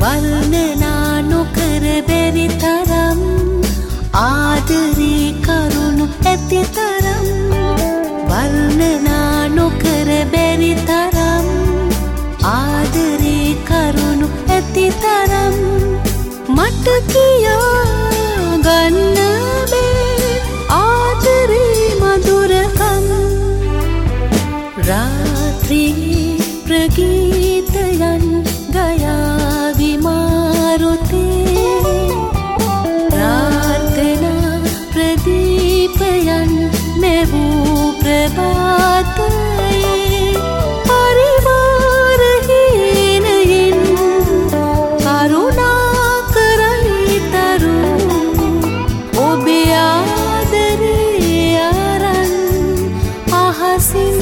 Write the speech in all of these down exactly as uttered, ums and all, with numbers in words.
වර්ණනා නොකර බැරි තරම් ආදරේ කරුණු ඇති තරම් වර්ණනා නොකර බැරි තරම් ආදරේ කරුණු ඇති තරම් මට කියා ගන්න බෑ ආදරේ මధుරකම් රාත්‍රී ප්‍රගීතයන් ගයාවි මාරුතේ ප්‍රාර්ථනා ප්‍රදීපයන් මෙවූ ප්‍රභාතයේ පරිවාරහීනයින් කරුණා කරයි තරු ඔබේ ආදරේ අරන් අහසින්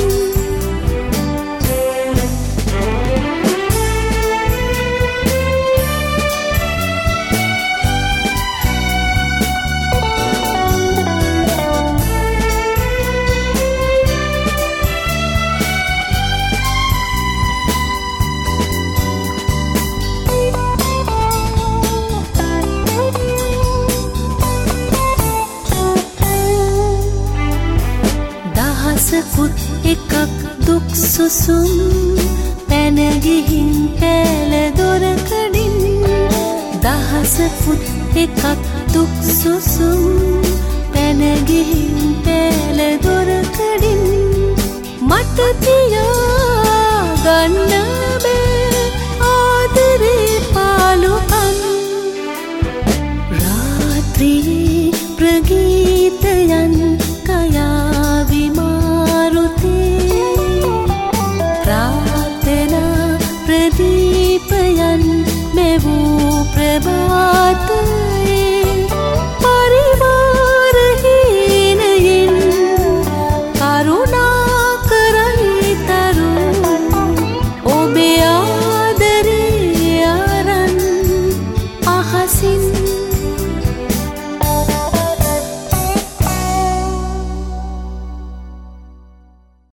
දහසකුත් එකක් දුක් සුසුම් පැන ගිහින් පෑල දොරකඩින් දහසකුත් එකක් දුක් සුසුම් පැන ගිහින් පෑල දොරකඩින් මට තියා ගන්න